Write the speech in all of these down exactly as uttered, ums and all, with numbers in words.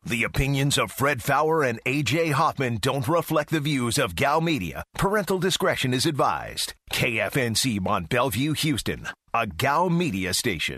The opinions of Fred Faour and A J Hoffman don't reflect the views of Gal Media. Parental discretion is advised. K F N C Mont Bellevue, Houston, a Gal Media station.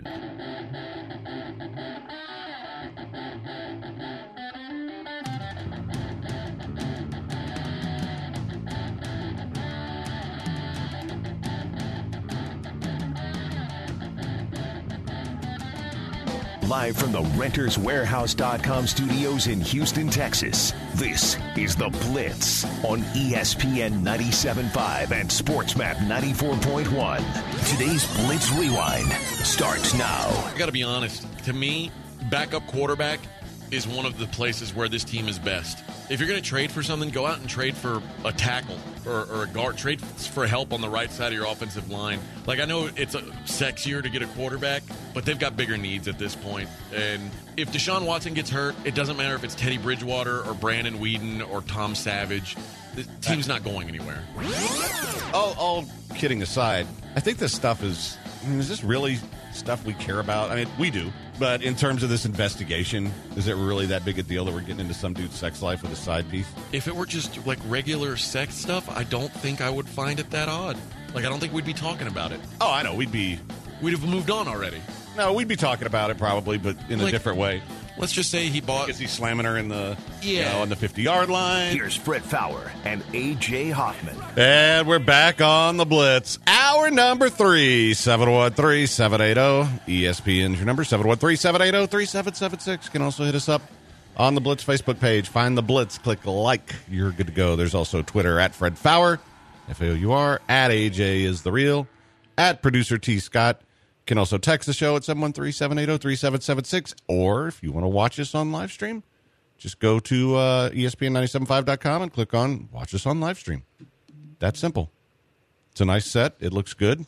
Live from the Renters Warehouse dot com studios in Houston, Texas, this is The Blitz on E S P N ninety-seven point five and SportsMap ninety-four point one. Today's Blitz Rewind starts now. I got to be honest. To me, backup quarterback is one of the places where this team is best. If you're going to trade for something, go out and trade for a tackle or, or a guard. Trade for help on the right side of your offensive line. Like, I know it's a sexier to get a quarterback, but they've got bigger needs at this point. And if Deshaun Watson gets hurt, it doesn't matter if it's Teddy Bridgewater or Brandon Weeden or Tom Savage. The team's not going anywhere. All, all kidding aside, I think this stuff is, I mean, is this really stuff we care about? I mean, we do. But in terms of this investigation, is it really that big a deal that we're getting into some dude's sex life with a side piece? If it were just like regular sex stuff, I don't think I would find it that odd. Like, I don't think we'd be talking about it. Oh, I know. We'd be... We'd have moved on already. No, we'd be talking about it probably, but in like, a different way. Let's just say he bought... Is he slamming her in the, yeah. you know, on the fifty-yard line? Here's Fred Faour and A J Hoffman. And we're back on the Blitz. Hour number three, seven one three, seven eight zero. E S P N's your number, seven one three, seven eight zero, three seven seven six. You can also hit us up on the Blitz Facebook page. Find the Blitz, click like. You're good to go. There's also Twitter, at Fred Faour, F A O U R, at A J is the real, at Producer T. Scott. You can also text the show at seven one three, seven eight zero, three seven seven six. Or if you want to watch us on live stream, just go to uh, E S P N ninety-seven point five dot com and click on Watch Us on Live Stream. That's simple. It's a nice set. It looks good.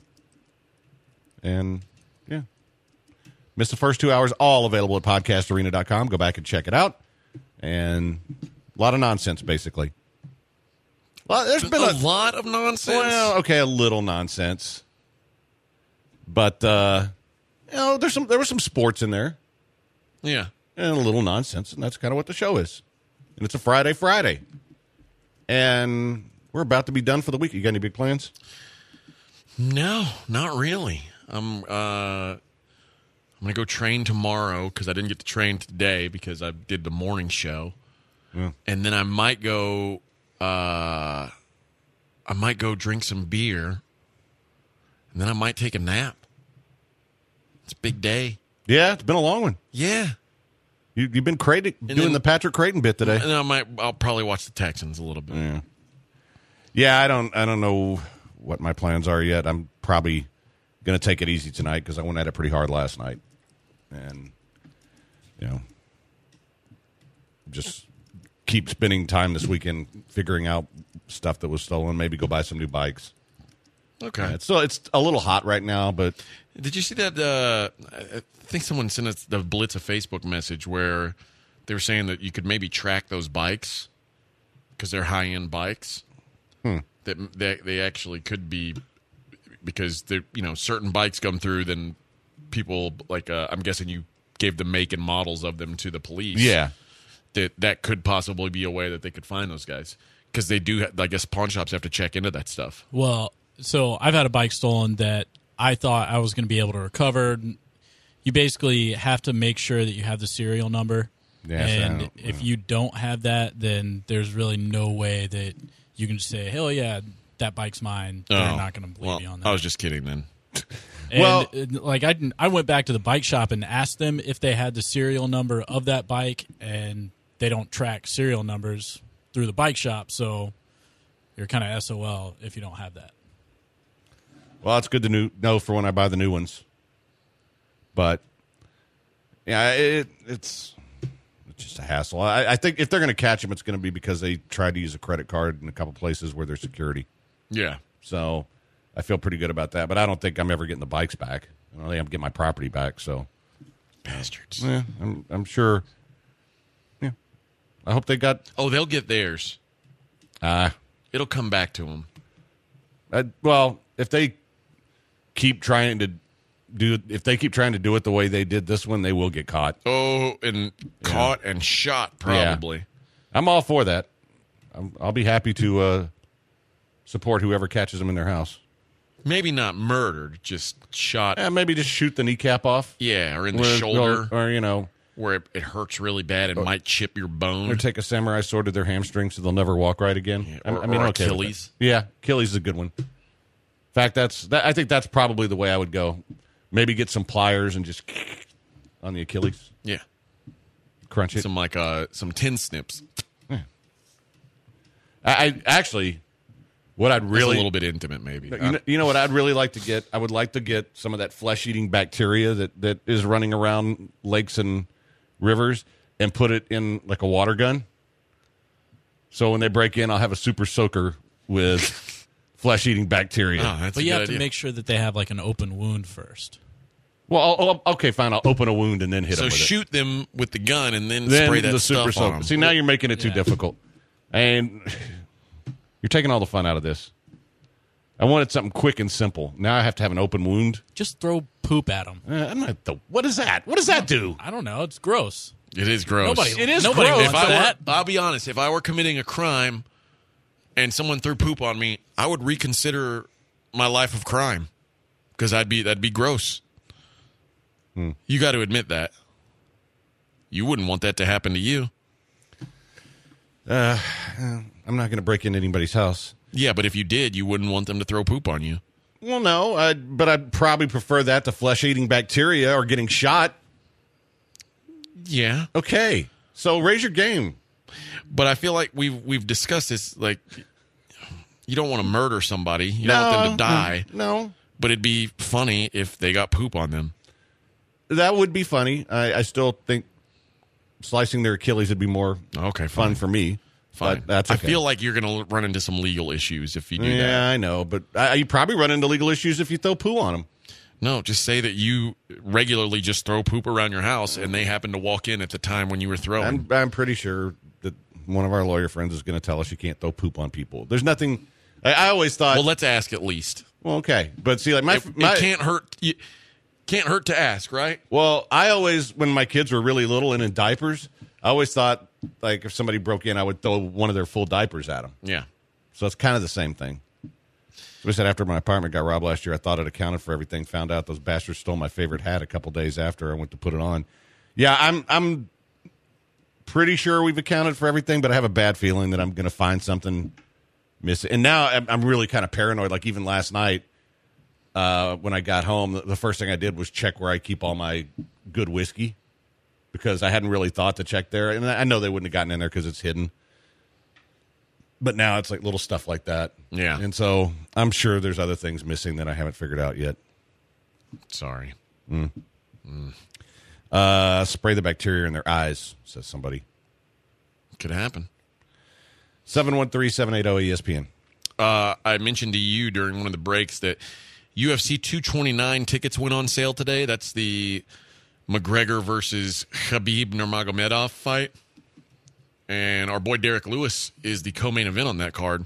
And, yeah. Missed the first two hours, all available at podcast arena dot com. Go back and check it out. And a lot of nonsense, basically. Well, there's been a, a lot of nonsense. Well, okay, a little nonsense. But, uh, you know, there's some there was some sports in there. Yeah. And a little nonsense, and that's kind of what the show is. And it's a Friday Friday. And we're about to be done for the week. You got any big plans? No, not really. I'm uh, I'm going to go train tomorrow because I didn't get to train today because I did the morning show. Yeah. And then I might go uh, I might go drink some beer. And then I might take a nap. It's a big day. Yeah, it's been a long one. Yeah. You, you've been Creighton, doing then, the Patrick Creighton bit today. And I might, I'll probably watch the Texans a little bit. Yeah. Yeah, I don't I don't know what my plans are yet. I'm probably going to take it easy tonight because I went at it pretty hard last night. And, you know, just keep spending time this weekend figuring out stuff that was stolen. Maybe go buy some new bikes. Okay. Yeah, it's still it's a little hot right now, but did you see that? Uh, I think someone sent us the Blitz a Facebook message where they were saying that you could maybe track those bikes because they're high end bikes. Hmm. That they, they actually could be because they you know certain bikes come through. Then people like uh, I'm guessing you gave the make and models of them to the police. Yeah, that that could possibly be a way that they could find those guys because they do. I guess pawn shops have to check into that stuff. Well. So I've had a bike stolen that I thought I was going to be able to recover. You basically have to make sure that you have the serial number. Yeah, and so, if yeah. you don't have that, then there's really no way that you can just say, hell yeah, that bike's mine. They're oh, not going to believe well, you on that. I was just kidding then. And well, like I, I went back to the bike shop and asked them if they had the serial number of that bike, and they don't track serial numbers through the bike shop, so you're kind of S O L if you don't have that. Well, it's good to new, know for when I buy the new ones. But, yeah, it, it's it's just a hassle. I, I think if they're going to catch them, it's going to be because they tried to use a credit card in a couple places where there's security. Yeah. So I feel pretty good about that. But I don't think I'm ever getting the bikes back. I don't think I'm getting my property back. So, bastards. Yeah, I'm, I'm sure. Yeah. I hope they got. Oh, they'll get theirs. Ah. Uh, It'll come back to them. Uh, well, if they keep trying to do if they keep trying to do it the way they did this one, they will get caught. Oh, and caught and shot, probably. Yeah. I'm all for that. I'm, I'll be happy to uh, support whoever catches them in their house. Maybe not murdered, just shot. Yeah, maybe just shoot the kneecap off. Yeah, or in the Where- shoulder, or, or, you know, where it, it hurts really bad and might chip your bone. or take a samurai sword to their hamstring so they'll never walk right again. Yeah, I- or- I mean, or okay with Achilles. that. Yeah, Achilles is a good one. In fact, that's that, I think that's probably the way I would go. Maybe get some pliers and just on the Achilles, Yeah, crunch it. some like uh, some tin snips. I, I actually, what I'd Really, really a little bit intimate, maybe. You know, you know what I'd really like to get? I would like to get some of that flesh-eating bacteria that, that is running around lakes and rivers and put it in like a water gun. So when they break in, I'll have a super soaker with flesh-eating bacteria. Oh, that's But a you good have to idea. make sure that they have like an open wound first. Well, I'll, I'll- okay, fine. I'll open a wound and then hit So them with shoot them with the gun and then, it. Then spray that the stuff super on soaker. them. See, now you're making it too Yeah. difficult. And you're taking all the fun out of this. I wanted something quick and simple. Now I have to have an open wound. Just throw poop at them. Uh, I'm not the, what is that? What does that do? I don't know. It's gross. It is gross. Nobody, It is nobody gross. If wants I that. were, I'll be honest. If I were committing a crime and someone threw poop on me, I would reconsider my life of crime because I'd be that'd be gross. Hmm. You got to admit that. You wouldn't want that to happen to you. I'm not going to break into anybody's house. Yeah, but if you did, you wouldn't want them to throw poop on you. Well, no, I'd, but I'd probably prefer that to flesh-eating bacteria or getting shot. Yeah, Okay, so raise your game. but I feel like we've we've discussed this. Like, you don't want to murder somebody. You don't want them to die. No, But it'd be funny if they got poop on them. that would be funny. I, I still think slicing their Achilles would be more Okay, fun fine. for me. Fine. But that's I okay. feel like you're going to run into some legal issues if you do yeah, that. I know, but I, you probably run into legal issues if you throw poo on them. No, just say that you regularly just throw poop around your house and they happen to walk in at the time when you were throwing. I'm, I'm pretty sure that one of our lawyer friends is going to tell us you can't throw poop on people. There's nothing. I, I always thought. well, let's ask at least. well, okay, but see, like my, It, my it can't hurt. You, can't hurt to ask, right? Well, I always, when my kids were really little and in diapers, I always thought, like, if somebody broke in, I would throw one of their full diapers at them. Yeah. So it's kind of the same thing. So we said after my apartment got robbed last year, I thought it accounted for everything. Found out those bastards stole my favorite hat a couple days after I went to put it on. Yeah, I'm I'm pretty sure we've accounted for everything, but I have a bad feeling that I'm going to find something missing. And now I'm, I'm really kind of paranoid. Like even last night, uh, when I got home, the, the first thing I did was check where I keep all my good whiskey because I hadn't really thought to check there. And I know they wouldn't have gotten in there because it's hidden. But now it's like little stuff like that. Yeah. And so I'm sure there's other things missing that I haven't figured out yet. Sorry. Uh, spray the bacteria in their eyes, says somebody. Could happen. seven one three, seven eight zero, E S P N. Uh, I mentioned to you during one of the breaks that U F C two twenty-nine tickets went on sale today. That's the McGregor versus Khabib Nurmagomedov fight. And our boy Derek Lewis is the co-main event on that card.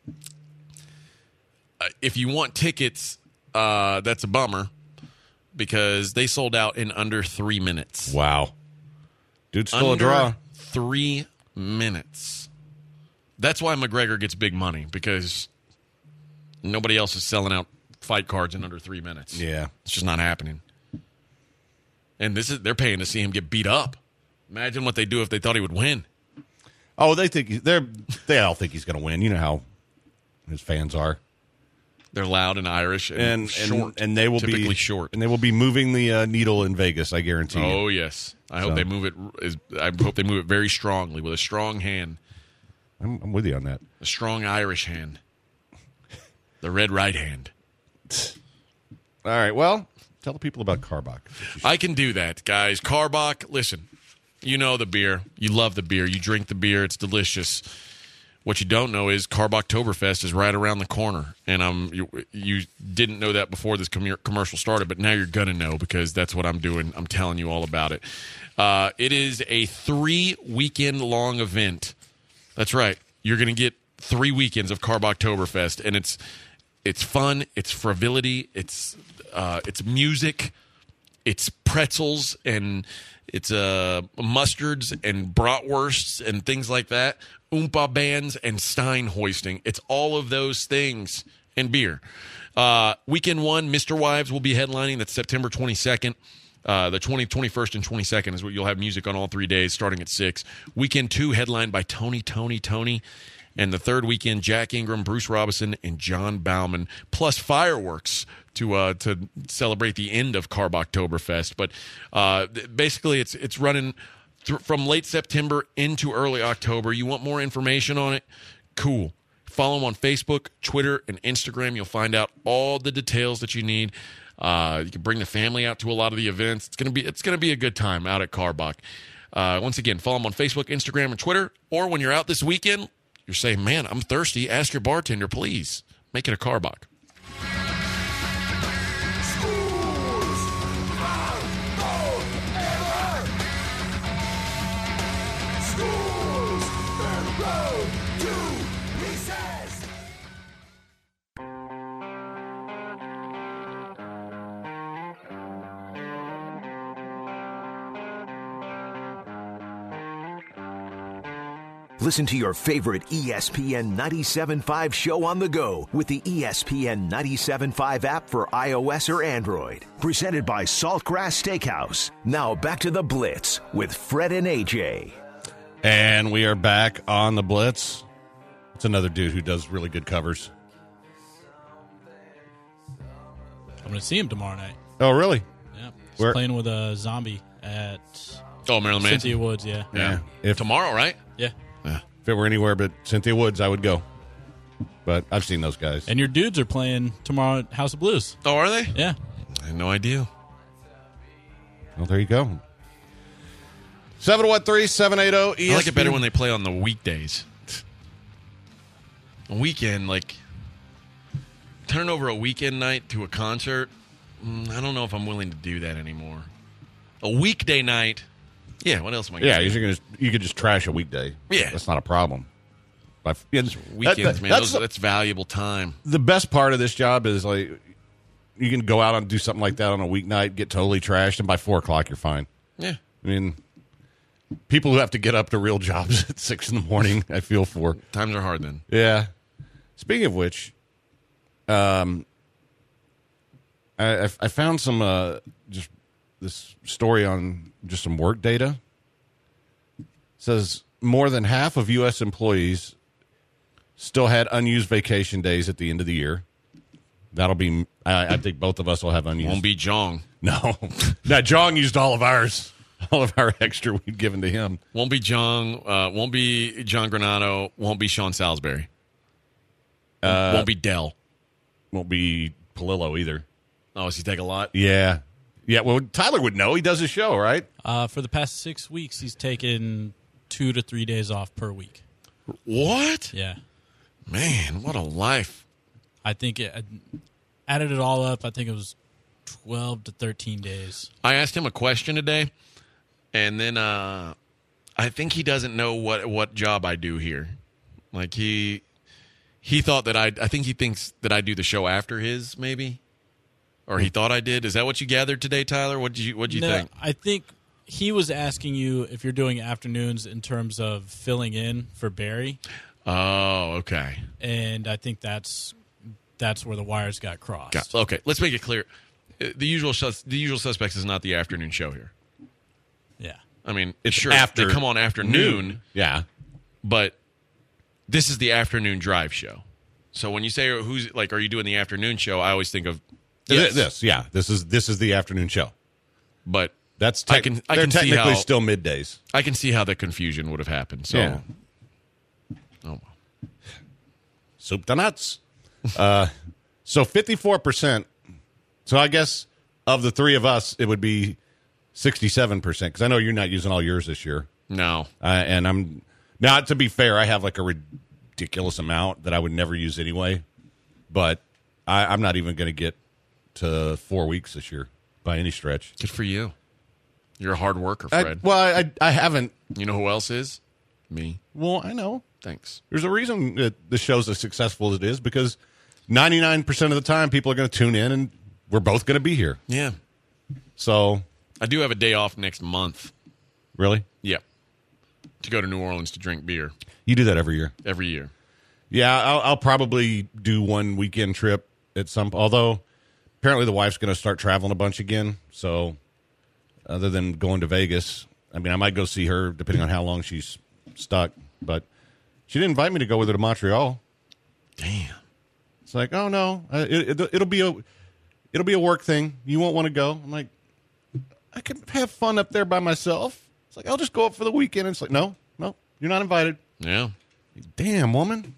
Uh, if you want tickets, uh, that's a bummer because they sold out in under three minutes. Wow. Dude stole Under a draw. Three minutes. That's why McGregor gets big money because nobody else is selling out fight cards in under three minutes. Yeah. It's just not happening. And this is they're paying to see him get beat up. Imagine what they do if they thought he would win. Oh, they think he- they're they all think he's going to win. You know how his fans are, They're loud and Irish and, and short, and, and they will typically be short. and they will be moving the uh, needle in Vegas. I guarantee you. Oh yes, I hope So. they move it. Is I hope they move it very strongly with a strong hand, I'm, I'm with you on that. a strong Irish hand, the red right hand. All right. Well, tell the people about Carbach. I can do that, guys. Carbach, listen, you know the beer. You love the beer. You drink the beer. It's delicious. What you don't know is Carbachtoberfest is right around the corner. And um, you, you didn't know that before this com- commercial started, but now you're going to know because that's what I'm doing. I'm telling you all about it. Uh, it is a three-weekend-long event. That's right. You're going to get three weekends of Carbachtoberfest, and it's it's fun, it's frivolity, it's uh, it's music, it's pretzels, and it's uh, mustards and bratwursts and things like that, Oompa bands and Stein hoisting. It's all of those things and beer. Uh, weekend one, Mister Wives will be headlining. That's September twenty-second. Uh, the twentieth, twenty-first, and twenty-second is what you'll have music on all three days, starting at six. Weekend two, headlined by Tony, Tony, Tony. And the third weekend, Jack Ingram, Bruce Robinson, and John Bauman, plus fireworks to uh, to celebrate the end of Carboktoberfest. But uh, basically, it's it's running th- from late September into early October. You want more information on it? Cool. Follow them on Facebook, Twitter, and Instagram. You'll find out all the details that you need. Uh, you can bring the family out to a lot of the events. It's gonna be it's gonna be a good time out at Karbach. Uh, once again, follow them on Facebook, Instagram, and Twitter. Or when you're out this weekend, you're saying, "Man, I'm thirsty." Ask your bartender, please make it a Karbach. Listen to your favorite E S P N ninety-seven point five show on the go with the E S P N ninety-seven point five app for iOS or Android. Presented by Saltgrass Steakhouse. Now back to the Blitz with Fred and A J. And we are back on the Blitz. It's another dude who does really good covers. I'm going to see him tomorrow night. Oh, really? Yeah. He's Where? playing with a zombie at Oh, Maryland Manson. Cynthia Woods, yeah. Yeah. If, Tomorrow, right? Yeah. if it were anywhere but Cynthia Woods, I would go. But I've seen those guys. And your dudes are playing tomorrow at House of Blues. Oh, are they? Yeah. I had no idea. Well, there you go. seven one three, seven eight zero, E S P N. I like it better when they play on the weekdays. A weekend, like, turn over a weekend night to a concert, mm, I don't know if I'm willing to do that anymore. A weekday night, yeah, what else am I going Yeah, to do? you're gonna, you could just trash a weekday. Yeah. That's not a problem. But, yeah, Weekends, that- that- man, that's those, the, that's valuable time. the best part of this job is, like, you can go out and do something like that on a weeknight, get totally trashed, and by four o'clock, you're fine. Yeah. I mean, people who have to get up to real jobs at six in the morning, I feel for. Times are hard then. Yeah. Speaking of which, um, I, I I found some uh, just this story on just some work data. It says more than half of U S employees still had unused vacation days at the end of the year. That'll be. I, I think both of us will have unused. Won't be Jong. No, now Jong used all of ours, all of our extra we'd given to him. Won't be Jong. Uh, won't be John Granado. Won't be Sean Salisbury. Uh, won't be Dell. Won't be Palillo either. Oh, does he take a lot? Yeah, yeah. Well, Tyler would know. He does his show, right? Uh, for the past six weeks, he's taken two to three days off per week. What? Yeah. Man, what a life. I think it, I added it all up. I think it was twelve to thirteen days. I asked him a question today, and then uh, I think he doesn't know what, what job I do here. Like, he he thought that I I think he thinks that I do the show after his, maybe. Or he thought I did. Is that what you gathered today, Tyler? What did you what did you no, think? I think he was asking you if you're doing afternoons in terms of filling in for Barry. Oh, okay. And I think that's that's where the wires got crossed. Got, okay, let's make it clear. Uh, The usual sus- the usual suspects is not the afternoon show here. Yeah. I mean, It's sure, after they come on afternoon, Yeah. but this is the afternoon drive show. So when you say who's like, are you doing the afternoon show? I always think of yes, This, this, yeah. This is this is the afternoon show. but That's I tech- can- I they're can see technically how- still middays. I can see how the confusion would have happened. So, Yeah. oh, Soup to nuts. uh, so fifty-four percent. So I guess of the three of us, it would be sixty-seven percent. Because I know you're not using all yours this year. no, Uh, and I'm now, to be fair, I have like a ridiculous amount that I would never use anyway. But I, I'm not even going to get to four weeks this year by any stretch. good for you. You're a hard worker, I, Fred. well, I, I haven't. you know who else is? Me. Well, I know. Thanks. There's a reason that the show's as successful as it is because ninety-nine percent of the time, people are going to tune in, and we're both going to be here. Yeah. So, I do have a day off next month. really? Yep. To go to New Orleans to drink beer You do that every year. every year. Yeah, I'll, I'll probably do one weekend trip at some. Although apparently the wife's going to start traveling a bunch again. So other than going to Vegas, I mean, I might go see her depending on how long she's stuck. But she didn't invite me to go with her to Montreal. Damn. It's like, oh no, uh, it, it, it'll be a it'll be a work thing. You won't want to go. I'm like, I can have fun up there by myself. It's like I'll just go up for the weekend. And it's like, no, no, you're not invited. Yeah. Damn, woman.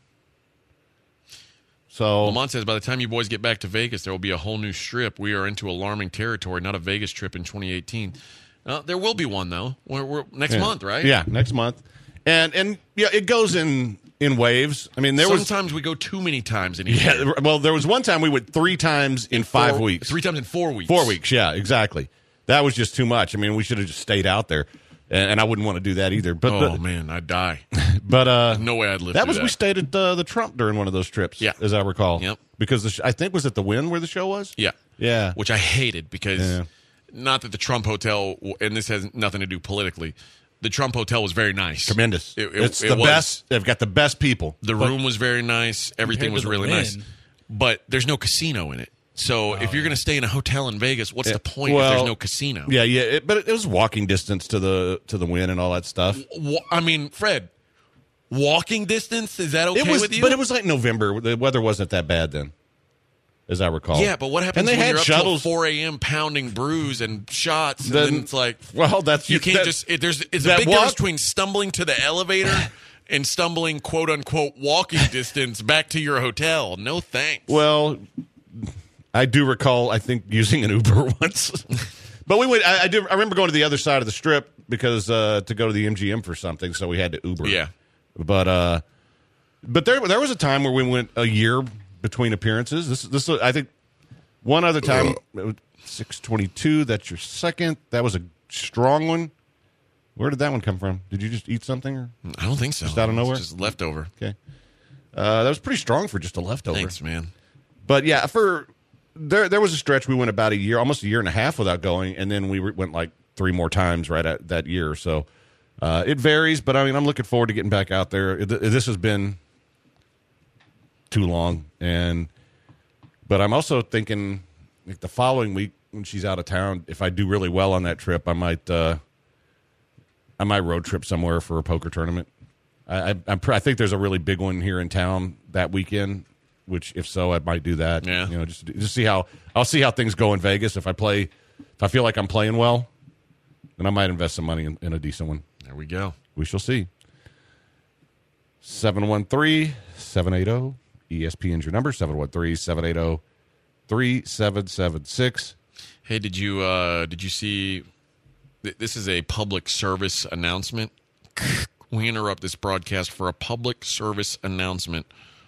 So Lamont says, by the time you boys get back to Vegas, there will be a whole new strip. We are into alarming territory, not a Vegas trip in twenty eighteen. Uh, there will be one, though. We're, we're, next yeah. month, right? Yeah, next month. And, and yeah, it goes in, in waves. I mean, there Sometimes we go too many times in a was... year. Yeah, well, there was one time we went three times in, in five four, weeks. Three times in four weeks. Four weeks, yeah, exactly. That was just too much. I mean, we should have just stayed out there. And, and I wouldn't want to do that either. But Oh, but, man, I'd die. But uh, no way I'd live that through was that. we stayed at uh, the Trump during one of those trips, Yeah. as I recall. Yep. Because the sh- I think was it the Wynn where the show was? Yeah. Yeah. Which I hated because Yeah. not that the Trump Hotel, and this has nothing to do politically, the Trump Hotel was very nice. Tremendous. It, it, it's it the was. best. They've got the best people. The room was very nice. Everything Compared was to the really Wynn. nice. But there's no casino in it. So if you're going to stay in a hotel in Vegas, what's Yeah. the point Well, if there's no casino? Yeah, yeah. It, but it was walking distance to the to the Wynn and all that stuff. Wa- I mean, Fred, walking distance, is that okay It was, with you? but it was like November. The weather wasn't that bad then, as I recall. Yeah, but what happens And they when had you're up shuttles. till four a.m. pounding brews and shots, and Then- then it's like, Well, that's you can't that- just, it, there's it's a that big walk- difference between stumbling to the elevator and stumbling, quote-unquote, walking distance back to your hotel. No thanks. Well, I do recall, I think, using an Uber once. But we went. I, I do. I remember going to the other side of the strip because uh, to go to the M G M for something, so we had to Uber. Yeah. But uh, but there there was a time where we went a year between appearances. This this I think one other time, six twenty-two. That's your second. That was a strong one. Where did that one come from? Did you just eat something? Or? I don't think so. Just out of nowhere? It's just leftover. Okay. Uh, that was pretty strong for just a leftover. Thanks, man. But yeah, for there there was a stretch we went about a year, almost a year and a half without going, and then we went like three more times right at that year. So uh, it varies, but I mean, I'm looking forward to getting back out there. It, this has been too long, and but I'm also thinking like the following week when she's out of town, if I do really well on that trip, I might uh, I might road trip somewhere for a poker tournament. I I, I'm, pr- I think there's a really big one here in town that weekend. Which, if so, I might do that. Yeah. You know, just just see how I'll see how things go in Vegas. If I play, if I feel like I'm playing well, then I might invest some money in, in a decent one. There we go. We shall see. seven one three, seven eight zero, E S P N's your number, seven one three, seven eight zero, three seven seven six. Hey, did you uh, did you see? Th- this is a public service announcement. We interrupt this broadcast for a public service announcement.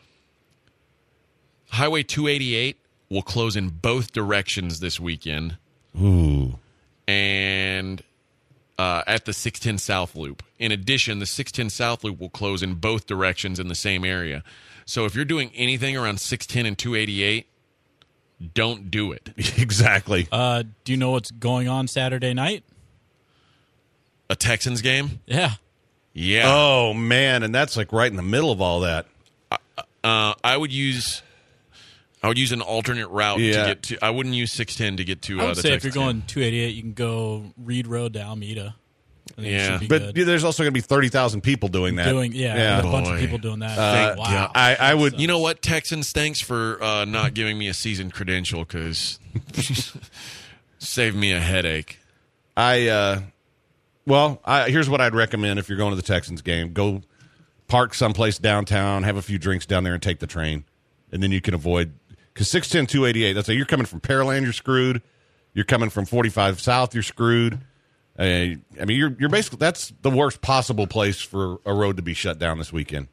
Highway two eighty-eight will close in both directions this weekend. Ooh. And uh, at the six ten South Loop. In addition, the six ten South Loop will close in both directions in the same area. So if you're doing anything around six ten and two eighty-eight, don't do it. Exactly. Uh, do you know what's going on Saturday night? A Texans game? Yeah. Yeah. Oh, man, and that's like right in the middle of all that. Uh, I would use I would use an alternate route Yeah. to get to. I wouldn't use six ten to get to I uh, would the say if Texas you're game. going two eighty-eight, you can go Reed Road to Alameda. I think it Yeah. should be But good. yeah, there's also going to be thirty thousand people doing that. doing yeah, Yeah. a bunch of Boy. people doing that. Thank wow. God. I, I would. You know what, Texans? Thanks for uh, not giving me a season credential because saved me a headache. I uh, well, I, here's what I'd recommend if you're going to the Texans game: go park someplace downtown, have a few drinks down there, and take the train, and then you can avoid because six ten, two eighty-eight. That's like you're coming from Pearland, you're screwed. You're coming from forty-five South, you're screwed. Uh, I mean, you're you're basically that's the worst possible place for a road to be shut down this weekend.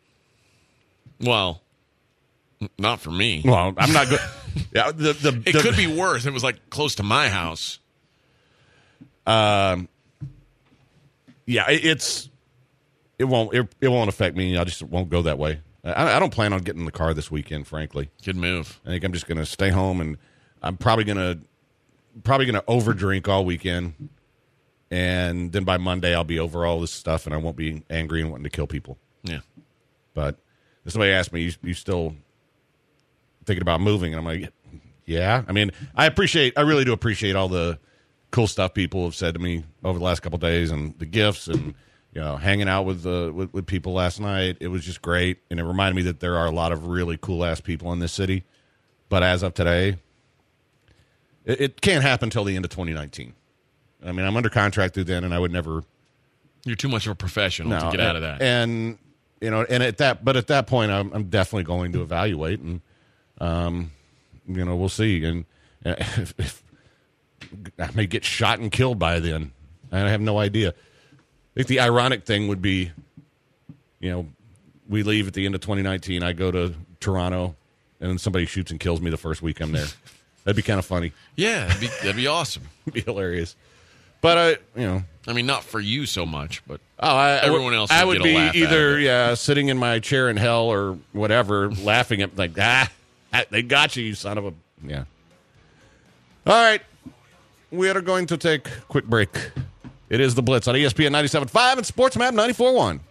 Well, n- not for me. Well, I'm not good. Yeah, the the, It the- could be worse. It was like close to my house. Um, yeah, it, it's it won't it, it won't affect me. I just won't go that way I, I don't plan on getting in the car this weekend, frankly. Good move. I think I'm just going to stay home, and I'm probably going to probably going to overdrink all weekend, and then by Monday I'll be over all this stuff, and I won't be angry and wanting to kill people. Yeah. But somebody asked me, you, you still thinking about moving? And I'm like, yeah. I mean, I appreciate, I really do appreciate all the cool stuff people have said to me over the last couple of days, and the gifts, and you know, hanging out with, uh, with with people last night. It was just great, and it reminded me that there are a lot of really cool ass people in this city. But as of today, it, it can't happen until the end of twenty nineteen. I mean, I'm under contract through then, and I would never. You're too much of a professional No, to get and, out of that. And you know, and at that, but at that point, I'm, I'm definitely going to evaluate, and um, you know, we'll see. And uh, if, if I may get shot and killed by then, I have no idea. I think the ironic thing would be, you know, we leave at the end of twenty nineteen. I go to Toronto, and then somebody shoots and kills me the first week I'm there. That'd be kind of funny. Yeah, that'd be, that'd be awesome. It'd be hilarious. But I, you know, I mean, not for you so much, but oh, I, everyone else. I would would get a be laugh either out of it. yeah, sitting in my chair in hell or whatever, laughing at like ah, they got you, you son of a yeah. All right, we are going to take a quick break. It is the Blitz on E S P N ninety-seven point five and Sports Map ninety-four point one.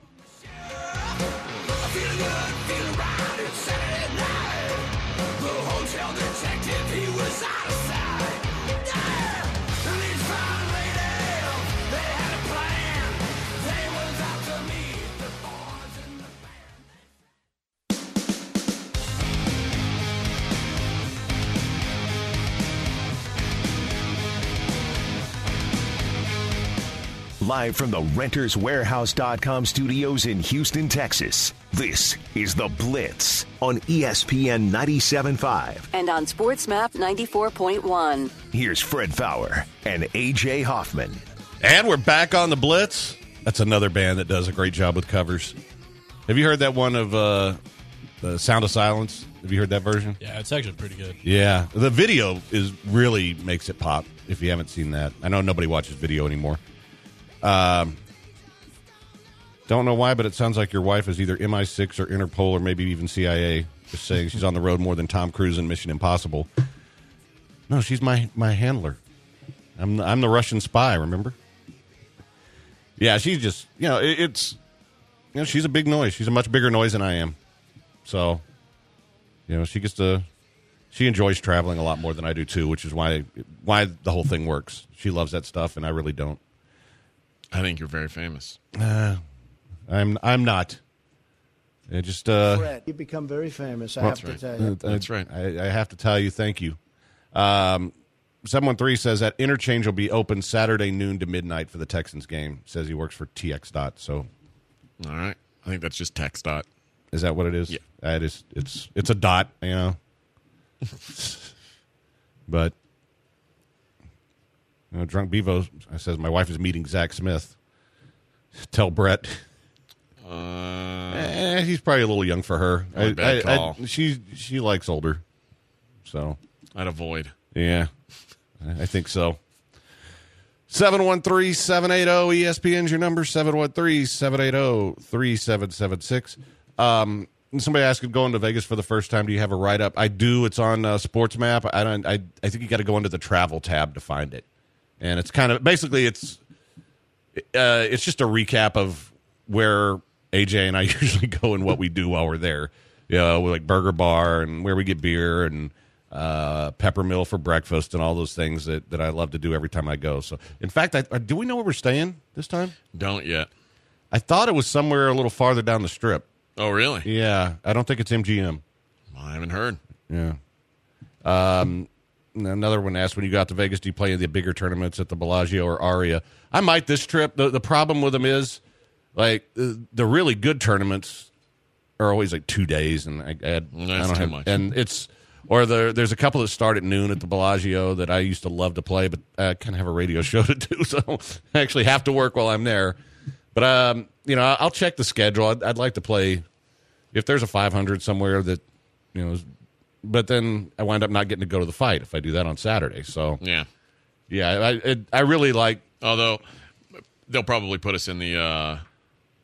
Live from the Renters Warehouse dot com studios in Houston, Texas, this is The Blitz on E S P N ninety-seven point five. And on Sports Map ninety-four point one. Here's Fred Fowler and A J Hoffman. And we're back on The Blitz. That's another band that does a great job with covers. Have you heard that one of uh, The Sound of Silence? Have you heard that version? Yeah, it's actually pretty good. Yeah. The video is really makes it pop if you haven't seen that. I know nobody watches video anymore. Um, don't know why, but it sounds like your wife is either M I six or Interpol or maybe even C I A. Just saying she's on the road more than Tom Cruise in Mission Impossible. No, she's my, my handler. I'm the, I'm the Russian spy, remember? Yeah, she's just, you know, it, it's, you know, she's a big noise. She's a much bigger noise than I am. So, you know, she gets to, she enjoys traveling a lot more than I do too, which is why why the whole thing works. She loves that stuff, and I really don't. I think you're very famous. Uh, I'm I'm not. I just uh, Fred, you've become very famous. I well, have to right. tell you. That's right. I, I have to tell you, thank you. Um, seven one three says that interchange will be open Saturday noon to midnight for the Texans game. Says he works for T X dot. So, All right. I think that's just text dot. is that what it is? Yeah. Uh, it is. It's it's a dot. You know. But. You know, Drunk Bevo says my wife is meeting Zach Smith. Tell Brett. Uh, Eh, he's probably a little young for her. Probably I, bad I, call. I, she she likes older, so I'd avoid. yeah, I think so. seven one three, seven eight zero E S P N's your number. seven one three, seven eight zero, three seven seven six. Um, somebody asked, going to Vegas for the first time, do you have a write up? I do. It's on uh, Sports Map. I don't. I I think you got to go into the travel tab to find it. And it's kind of basically it's uh, it's just a recap of where A J and I usually go and what we do while we're there. You know, like Burger Bar and where we get beer and uh, Peppermill for breakfast and all those things that, that I love to do every time I go. So, in fact, I, do we know where we're staying this time? Don't yet. I thought it was somewhere a little farther down the strip. Oh, really? Yeah, I don't think it's M G M. Well, I haven't heard. Yeah. Um. Another one asked, when you go out to Vegas, do you play the bigger tournaments at the Bellagio or Aria? I might this trip. The the problem with them is, like, the, the really good tournaments are always like two days, and I, I, That's I don't too have, much. and it's or the, there's a couple that start at noon at the Bellagio that I used to love to play, but I kind of have a radio show to do, so I actually have to work while I'm there. But um, you know, I'll check the schedule. I'd, I'd like to play if there's a five hundred somewhere that you know. Is, But then I wind up not getting to go to the fight if I do that on Saturday. So, Yeah. yeah, I it, I really like. Although they'll probably put us in the uh,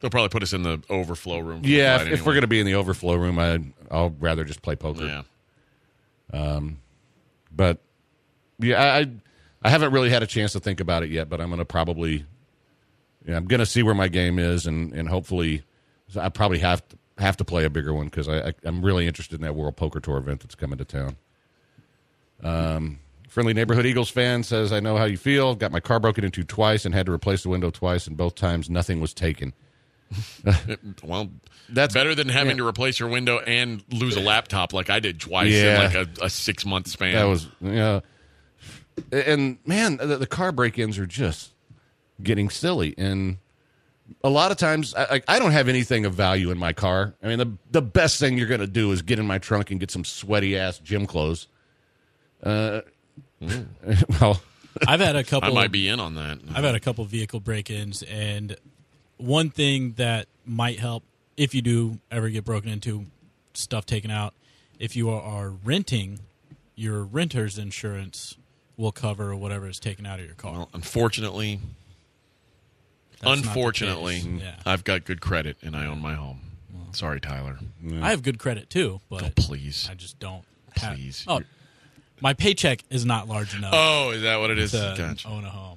They'll probably put us in the overflow room. For Yeah, the if, anyway. if we're going to be in the overflow room, I I'll rather just play poker. Yeah. Um, but yeah, I I haven't really had a chance to think about it yet. But I'm going to probably, yeah, I'm going to see where my game is, and, and hopefully, I probably have to have to play a bigger one because I, I I'm really interested in that World Poker Tour event that's coming to town. Um, friendly neighborhood Eagles fan says, "I know how you feel. Got my car broken into twice and had to replace the window twice, and both times nothing was taken." Well, That's better than having yeah. to replace your window and lose a laptop like I did twice Yeah. in like a, a six month span. That was yeah. And man, the, the car break-ins are just getting silly, and a lot of times I, I don't have anything of value in my car. I mean, the the best thing you're going to do is get in my trunk and get some sweaty ass gym clothes. Uh, mm. well, I've had a couple. I might be in on that. I've had a couple vehicle break-ins, and one thing that might help if you do ever get broken into, stuff taken out, if you are renting, your renter's insurance will cover whatever is taken out of your car. Well, unfortunately, That's not the unfortunately, case. Yeah. I've got good credit and I own my home. Sorry, Tyler. I have good credit too, but Oh, please. I just don't have. Please. Oh, my paycheck is not large enough Oh, is that what it is? to Gotcha. own a home.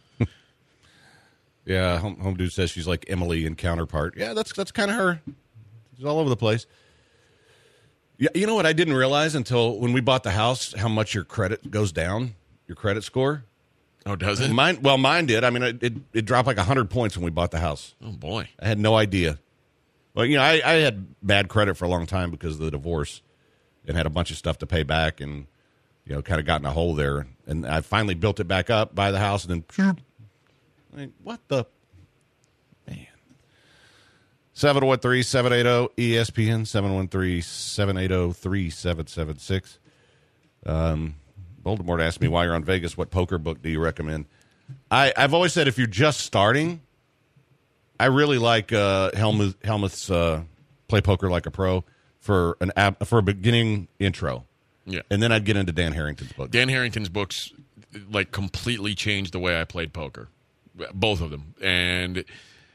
yeah, home, home dude says she's like Emily in Counterpart. Yeah, that's that's kind of her. She's all over the place. Yeah, you know what I didn't realize until when we bought the house, how much your credit goes down, your credit score. Oh, does it? Mine, well, mine did. I mean, it it, it dropped like a hundred points when we bought the house. Oh, boy. I had no idea. Well, you know, I, I had bad credit for a long time because of the divorce, and had a bunch of stuff to pay back, and you know, kind of got in a hole there. And I finally built it back up, buy the house, and then I mean, what the man? seven one three, seven eight zero, E S P N, seven one three, seven eight zero, three seven seven six. Um, Voldemort asked me while you're on Vegas, what poker book do you recommend? I, I've always said if you're just starting, I really like uh, Helmuth, Helmuth's uh, Play Poker Like a Pro for an app, for a beginning intro. Yeah. And then I'd get into Dan Harrington's book. Dan Harrington's books like completely changed the way I played poker. Both of them. And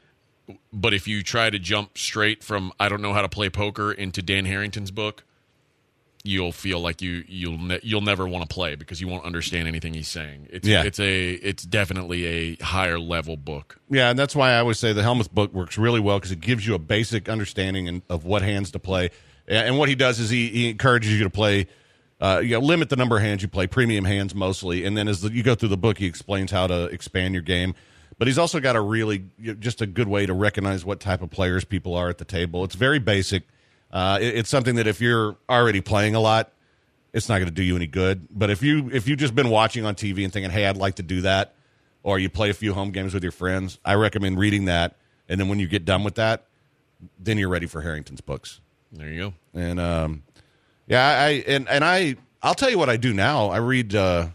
but if you try to jump straight from I don't know how to play poker into Dan Harrington's book, you'll feel like you you'll ne- you'll never want to play because you won't understand anything he's saying. It's Yeah. it's a it's definitely a higher level book. Yeah, and that's why I always say the Helmuth book works really well because it gives you a basic understanding in, of what hands to play. And what he does is he, he encourages you to play, uh, you know, limit the number of hands you play, premium hands mostly. And then as the, you go through the book, he explains how to expand your game. But he's also got a really, you know, just a good way to recognize what type of players people are at the table. It's very basic. Uh, it, it's something that if you're already playing a lot, it's not going to do you any good. But if you if you've just been watching on T V and thinking, hey, I'd like to do that, or you play a few home games with your friends, I recommend reading that. And then when you get done with that, then you're ready for Harrington's books. There you go. And um, yeah, I and and I I'll tell you what I do now. I read uh,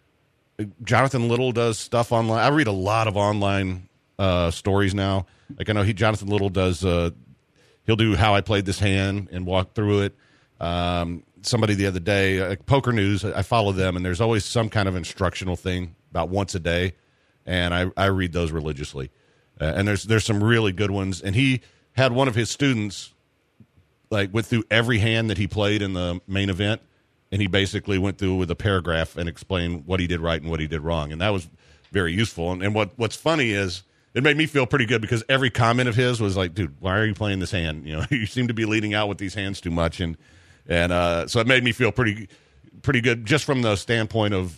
Jonathan Little does stuff online. I read a lot of online uh, stories now. Like I know he Jonathan Little does. Uh, he'll do how I played this hand and walk through it. Um, somebody the other day, uh, Poker News. I follow them, and there's always some kind of instructional thing about once a day, and I I read those religiously. Uh, and there's there's some really good ones. And he had one of his students. Like went through every hand that he played in the main event, and he basically went through with a paragraph and explained what he did right and what he did wrong, and that was very useful. And, and what what's funny is it made me feel pretty good because every comment of his was like, "Dude, why are you playing this hand? You know, you seem to be leading out with these hands too much," and and uh, so it made me feel pretty pretty good just from the standpoint of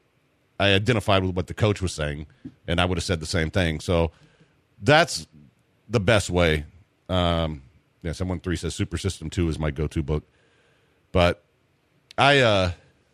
I identified with what the coach was saying, and I would have said the same thing. So that's the best way. Um, Yeah, someone three says Super System two is my go-to book, but I, uh,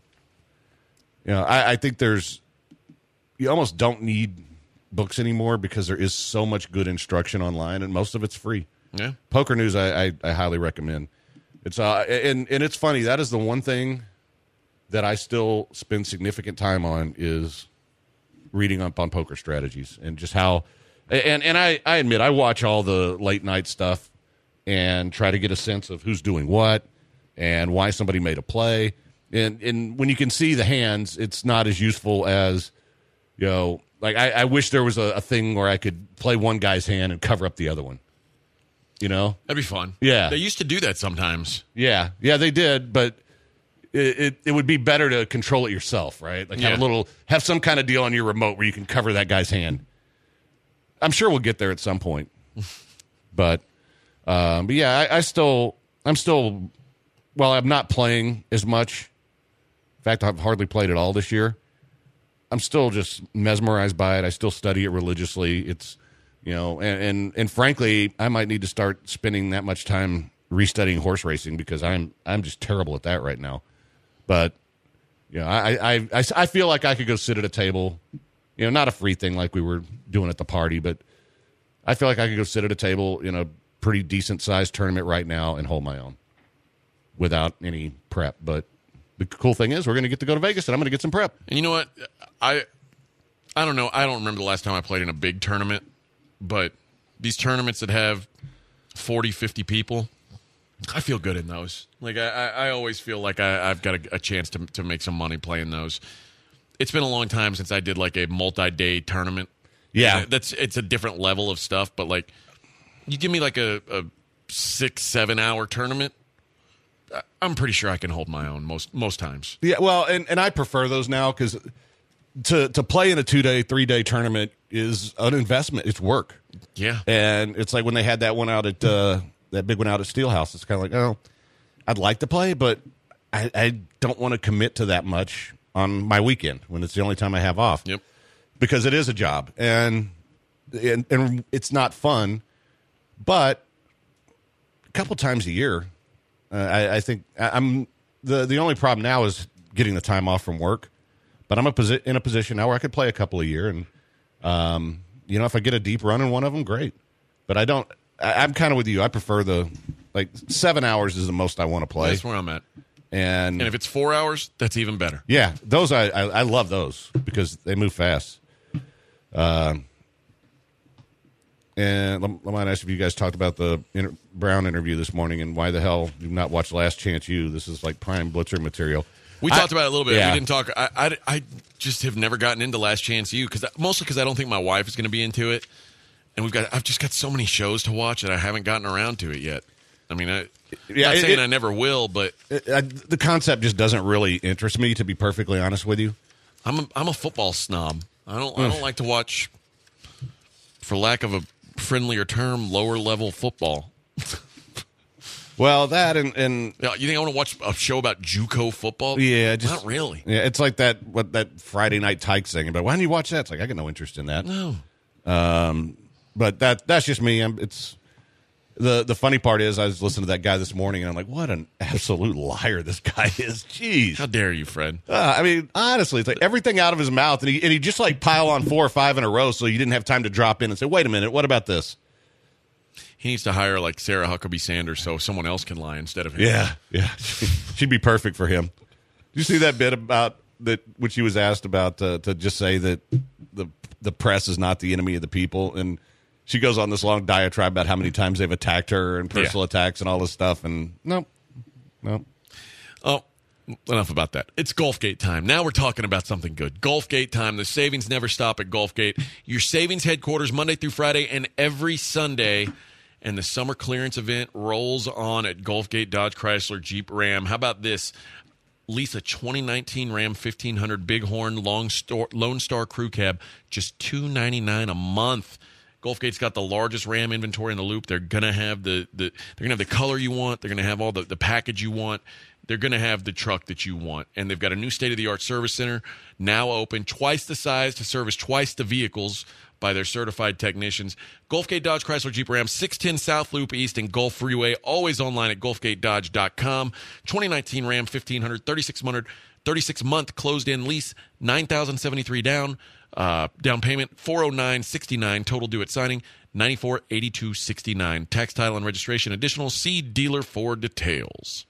you know, I, I think there's you almost don't need books anymore because there is so much good instruction online, and most of it's free. Yeah. Poker News, I, I, I highly recommend. It's uh, and and it's funny that is the one thing that I still spend significant time on is reading up on poker strategies and just how, and and I, I admit I watch all the late night stuff. And try to get a sense of who's doing what and why somebody made a play. And and when you can see the hands, it's not as useful as, you know, like I, I wish there was a, a thing where I could play one guy's hand and cover up the other one. you know? That'd be fun. Yeah. They used to do that sometimes. Yeah. Yeah, they did, but it, it, it would be better to control it yourself, right? Like have Yeah. a little, have some kind of deal on your remote where you can cover that guy's hand. I'm sure we'll get there at some point. but, um, but yeah, I, I still, I'm still, well, I'm not playing as much. In fact, I've hardly played at all this year. I'm still just mesmerized by it. I still study it religiously. It's, you know, and, and, and frankly, I might need to start spending that much time restudying horse racing because I'm I'm just terrible at that right now. But, you know, I, I, I, I feel like I could go sit at a table, you know, not a free thing like we were doing at the party, but I feel like I could go sit at a table in a pretty decent-sized tournament right now and hold my own without any prep. But the cool thing is we're going to get to go to Vegas, and I'm going to get some prep. And you know what? I I don't know. I don't remember the last time I played in a big tournament, but these tournaments that have forty, fifty people, I feel good in those. Like, I, I, I always feel like I, I've got a, a chance to to make some money playing those. It's been a long time since I did, like, a multi-day tournament. Yeah. That's It's a different level of stuff, but, like, you give me, like, a, a six, seven-hour tournament, I'm pretty sure I can hold my own most most times. Yeah, well, and, and I prefer those now because to to play in a two day, three day tournament is an investment. It's work. Yeah, and it's like when they had that one out at uh, that big one out at Steelhouse. It's kind of like, oh, I'd like to play, but I, I don't want to commit to that much on my weekend when it's the only time I have off. Yep, because it is a job and and, and it's not fun, but a couple times a year. Uh, I, I think I'm the the only problem now is getting the time off from work, but I'm a posi- in a position now where I could play a couple a year, and um, you know, if I get a deep run in one of them, great. But I don't. I, I'm kind of with you. I prefer the like seven hours is the most I want to play. That's where I'm at. And and if it's four hours, that's even better. Yeah, those I I, I love those because they move fast. Um. And I might ask if you guys talked about the inter- Brown interview this morning and why the hell you've not watched Last Chance U. This is like prime Blitzer material. We I, talked about it a little bit. Yeah. We didn't talk. I, I, I just have never gotten into Last Chance U because mostly because I don't think my wife is going to be into it, and we've got. I've just got so many shows to watch that I haven't gotten around to it yet. I mean, I, yeah, not it, saying it, I never will, but it, I, the concept just doesn't really interest me. To be perfectly honest with you, I'm a, I'm a football snob. I don't I don't like to watch, for lack of a friendlier term, lower level football. Well, that and, and Yeah, you think I want to watch a show about JUCO football? yeah, just Not really. Yeah, it's like that what that Friday Night Tykes thing. But why don't you watch that? It's like I got no interest in that. No. Um, but that that's just me. I'm, it's the the funny part is I was listening to that guy this morning and I'm like, what an absolute liar this guy is. Jeez, How dare you, Fred? uh, I mean, honestly, it's like everything out of his mouth, and he and he just like pile on four or five in a row, so you didn't have time to drop in and say, wait a minute, what about this? He needs to hire like Sarah Huckabee Sanders so someone else can lie instead of him. Yeah, yeah, she'd be perfect for him. Did you see that bit about that? Which he was asked about uh, to just say that the the press is not the enemy of the people, and she goes on this long diatribe about how many times they've attacked her and personal Yeah. attacks and all this stuff, and no, no. Oh, enough about that. It's Gulfgate time. Now we're talking about something good. Gulfgate time. The savings never stop at Gulfgate. Your savings headquarters Monday through Friday and every Sunday. And the summer clearance event rolls on at Gulfgate Dodge Chrysler Jeep Ram. How about this? Lease a twenty nineteen Ram fifteen hundred Bighorn Long Star, Lone Star Crew Cab, just two hundred ninety-nine dollars a month. Gulfgate's got the largest Ram inventory in the loop. They're gonna have the, the they're gonna have the color you want. They're gonna have all the, the package you want. They're gonna have the truck that you want. And they've got a new state-of-the-art service center now open, twice the size to service twice the vehicles by their certified technicians. Gulfgate Dodge Chrysler Jeep Ram, six ten South Loop East and Gulf Freeway. Always online at Gulfgate Dodge dot com. twenty nineteen Ram fifteen hundred, thirty-six month closed-in lease, nine thousand seventy-three down. Uh, down payment, four oh nine sixty-nine. Total due at signing, ninety-four eighty-two sixty-nine. Tax, title, and registration additional. See dealer for details.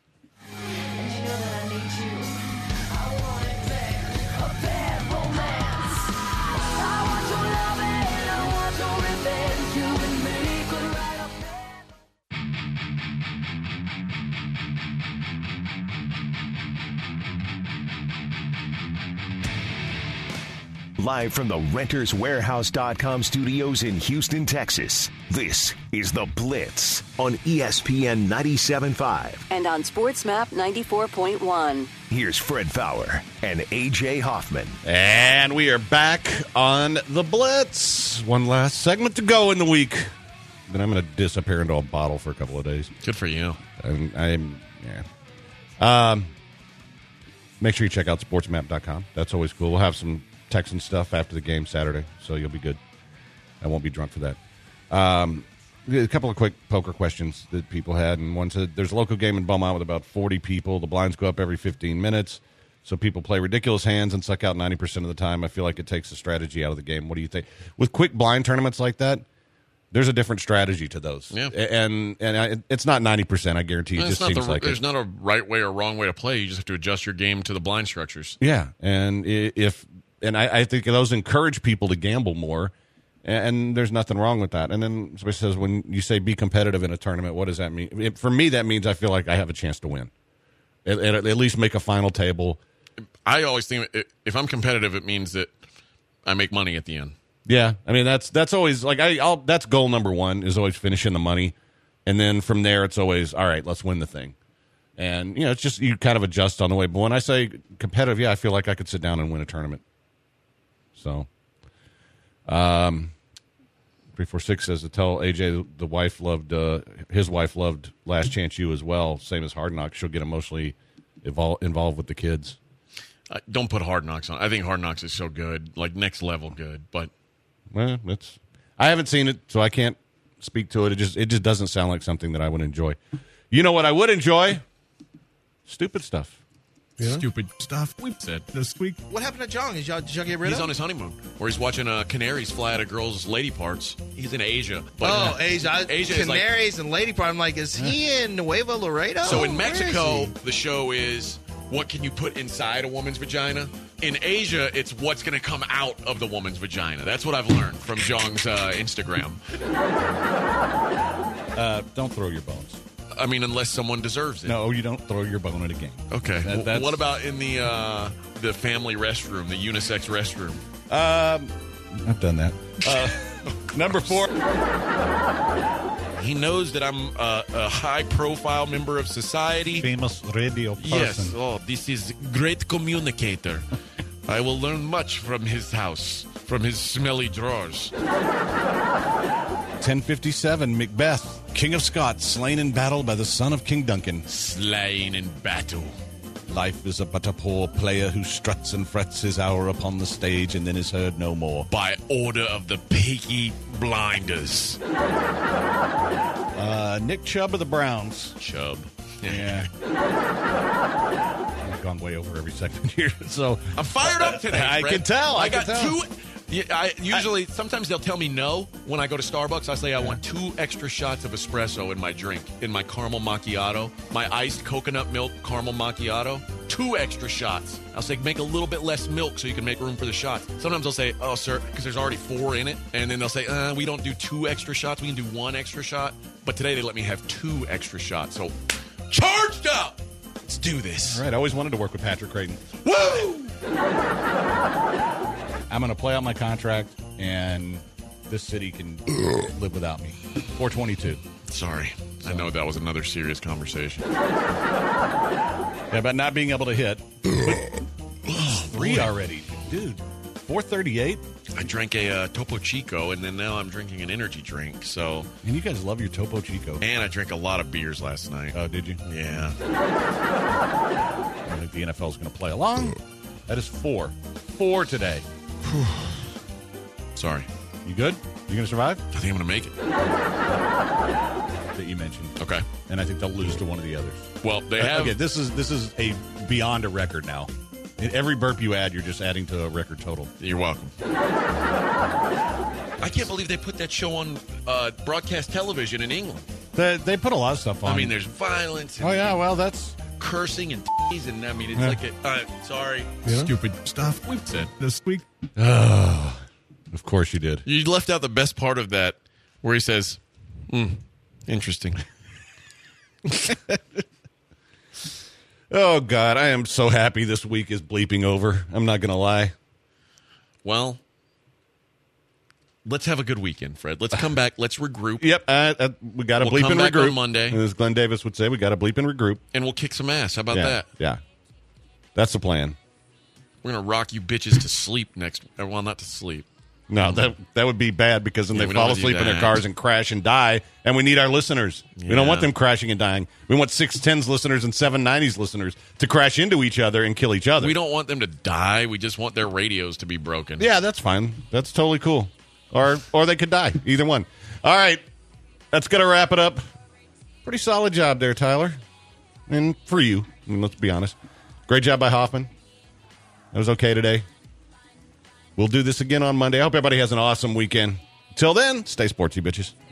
Live from the Renters Warehouse dot com studios in Houston, Texas, this is The Blitz on E S P N ninety-seven point five. And on SportsMap ninety-four point one. Here's Fred Fowler and A J Hoffman. And we are back on The Blitz. One last segment to go in the week. Then I'm going to disappear into a bottle for a couple of days. Good for you. And I'm, yeah. Um, make sure you check out sports map dot com. That's always cool. We'll have some Texan stuff after the game Saturday, so you'll be good. I won't be drunk for that. Um, a couple of quick poker questions that people had, and one said there's a local game in Beaumont with about forty people. The blinds go up every fifteen minutes, so people play ridiculous hands and suck out ninety percent of the time. I feel like it takes the strategy out of the game. What do you think? With quick blind tournaments like that, there's a different strategy to those. Yeah. And and I, it's not ninety percent, I guarantee you. It It's just not seems the, like there's it. not a right way or wrong way to play. You just have to adjust your game to the blind structures. Yeah, and i- if and I, I think those encourage people to gamble more, and, and there's nothing wrong with that. And then somebody says, when you say be competitive in a tournament, what does that mean? It, for me, that means I feel like I have a chance to win, at, at, at least make a final table. I always think i- if I'm competitive, it means that I make money at the end. Yeah, I mean that's that's always like I I'll, that's goal number one is always finishing the money, and then from there it's always all right. Let's win the thing, and you know it's just you kind of adjust on the way. But when I say competitive, yeah, I feel like I could sit down and win a tournament. So, um, three four six says to tell A J the wife loved uh, his wife loved Last Chance U as well, same as Hard Knocks. She'll get emotionally evol- involved with the kids. Uh, don't put Hard Knocks on. I think Hard Knocks is so good, like next level good. But Well, it's I haven't seen it, so I can't speak to it. It just it just doesn't sound like something that I would enjoy. You know what I would enjoy? Stupid stuff. stupid stuff we've said. This week, what happened to Jong? Did y'all, did y'all get rid He's of on him? his honeymoon, or he's watching uh, canaries fly out of girls' lady parts. He's in Asia. But, Oh, Asia. I- Asia is like- Canaries and Lady Part. I'm like, is he in Nuevo Laredo? So in Where is Mexico, he? the show is what can you put inside a woman's vagina? In Asia, it's what's going to come out of the woman's vagina. That's what I've learned from Zhang's uh, Instagram. Uh, don't throw your bones. I mean, unless someone deserves it. No, you don't throw your bone at a game. Okay. That- W- that's- what about in the uh, the family restroom, the unisex restroom? Um, I've done that. Uh, number four. He knows that I'm a, a high-profile member of society. Famous radio person. Yes. Oh, this is great communicator. I will learn much from his house, from his smelly drawers. ten fifty-seven, Macbeth, King of Scots, slain in battle by the son of King Duncan. Slain in battle. Life is but a poor player who struts and frets his hour upon the stage and then is heard no more. By order of the Peaky Blinders. Uh, Nick Chubb of the Browns. Chubb. Yeah. I've gone way over every segment here, so I'm fired up today. I Fred. can tell, I got can tell. two. Yeah, I usually sometimes they'll tell me no when I go to Starbucks. I say I want two extra shots of espresso in my drink, in my caramel macchiato, my iced coconut milk caramel macchiato. Two extra shots. I'll say make a little bit less milk so you can make room for the shots. Sometimes they'll say, "Oh, sir," because there's already four in it, and then they'll say, uh, "We don't do two extra shots. We can do one extra shot." But today they let me have two extra shots. So charged up. Let's do this. all right. I always wanted to work with Patrick Creighton. Woo! I'm going to play out my contract, and this city can live without me. four twenty-two. Sorry. I know that was another serious conversation. Yeah, about not being able to hit. Three already. Dude, four thirty-eight? I drank a uh, Topo Chico, and then now I'm drinking an energy drink. So, And you guys love your Topo Chico. and I drank a lot of beers last night. Oh, did you? Yeah. I think the N F L is going to play along. That is four. Four today. Sorry. You good? You going to survive? I think I'm going to make it. That you mentioned. Okay. And I think they'll lose to one of the others. Well, they have. Okay, this is this is a beyond a record now. In every burp you add, you're just adding to a record total. You're welcome. I can't believe they put that show on uh, broadcast television in England. They, they put a lot of stuff on. I mean, there's violence and oh yeah, well that's cursing and t's, and I mean, it's Yeah. like a. Uh, sorry. Stupid stuff We've said. this week. of course you did. You left out the best part of that, where he says, hmm, interesting. Oh God, I am so happy this week is bleeping over. I'm not gonna lie. Well, let's have a good weekend, Fred. Let's come back. Let's regroup. Yep, uh, uh, we got to We'll bleep come and back regroup. on Monday. As Glenn Davis would say, we got to bleep and regroup. And we'll kick some ass. How about yeah, that? Yeah, that's the plan. We're going to rock you bitches to sleep next. Well, not to sleep. No, that that would be bad because then Yeah, they we don't fall wanna do asleep in their that. cars and crash and die, and we need our listeners. We don't Yeah. want them crashing and dying. We want six tens listeners and seven nineties listeners to crash into each other and kill each other. We don't want them to die. We just want their radios to be broken. Yeah, that's fine. That's totally cool. Or or they could die. Either one. All right, that's going to wrap it up. Pretty solid job there, Tyler. And for you, I mean, let's be honest. Great job by Hoffman. That was okay today. We'll do this again on Monday. I hope everybody has an awesome weekend. Till then, stay sportsy, bitches.